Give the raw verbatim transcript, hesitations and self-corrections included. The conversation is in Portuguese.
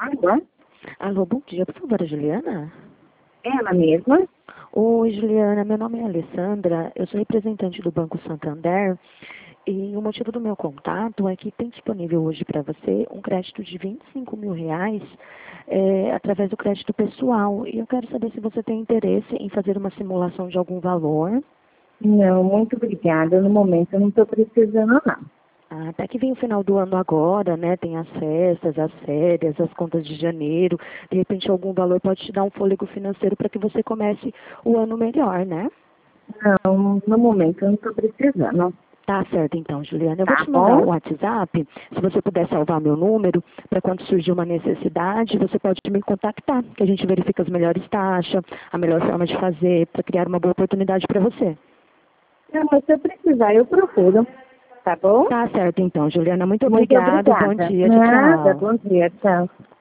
Alô? Alô, bom dia, por favor, a Juliana? Ela mesma? Oi, Juliana, meu nome é Alessandra, eu sou representante do Banco Santander e o motivo do meu contato é que tem disponível hoje para você um crédito de vinte e cinco mil reais é, através do crédito pessoal e eu quero saber se você tem interesse em fazer uma simulação de algum valor. Não, muito obrigada. No momento eu não estou precisando, não. Ah, até que vem o final do ano agora, né? Tem as festas, as férias, as contas de janeiro. De repente, algum valor pode te dar um fôlego financeiro para que você comece o ano melhor, né? Não, no momento eu não estou precisando. Tá certo, então, Juliana. Eu vou Tá te mandar o bom? WhatsApp. Se você puder salvar meu número, para quando surgir uma necessidade, você pode me contactar, que a gente verifica as melhores taxas, a melhor forma de fazer, para criar uma boa oportunidade para você. Não, mas se eu precisar, eu procuro. Tá bom? Tá certo, então, Juliana. Muito Muito obrigado. Bom obrigada. dia. Tchau, Nada, tchau. bom dia, tchau.